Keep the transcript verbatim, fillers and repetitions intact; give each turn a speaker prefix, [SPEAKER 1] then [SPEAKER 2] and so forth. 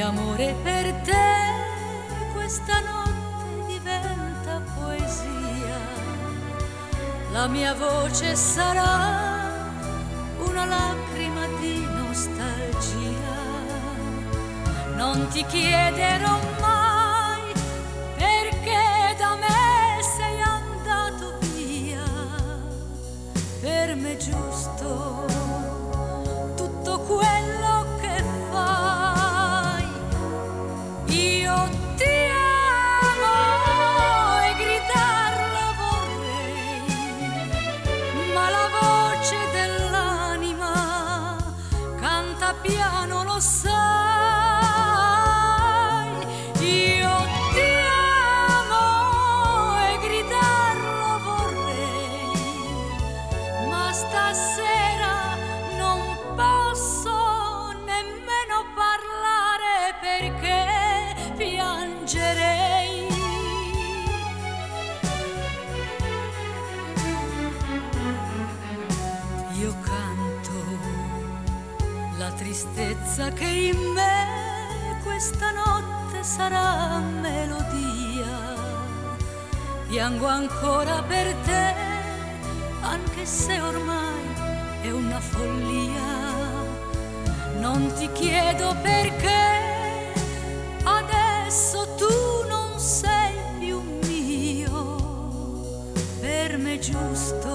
[SPEAKER 1] amore per te questa notte diventa poesia. La mia voce sarà una lacrima di nostalgia. Non ti chiederò mai perché da me sei andato via. Per me è giusto tutto quello che fai. Io ti amo e gridarlo vorrei, ma la voce dell'anima canta piano, lo sai. Io ti amo e gridarlo vorrei, ma stasera non posso nemmeno parlare perché piangerei. Io canto la tristezza che in me questa notte sarà melodia. Piango ancora per te, anche se ormai è una follia. Non ti chiedo perché adesso tu non sei più mio. Per me è giusto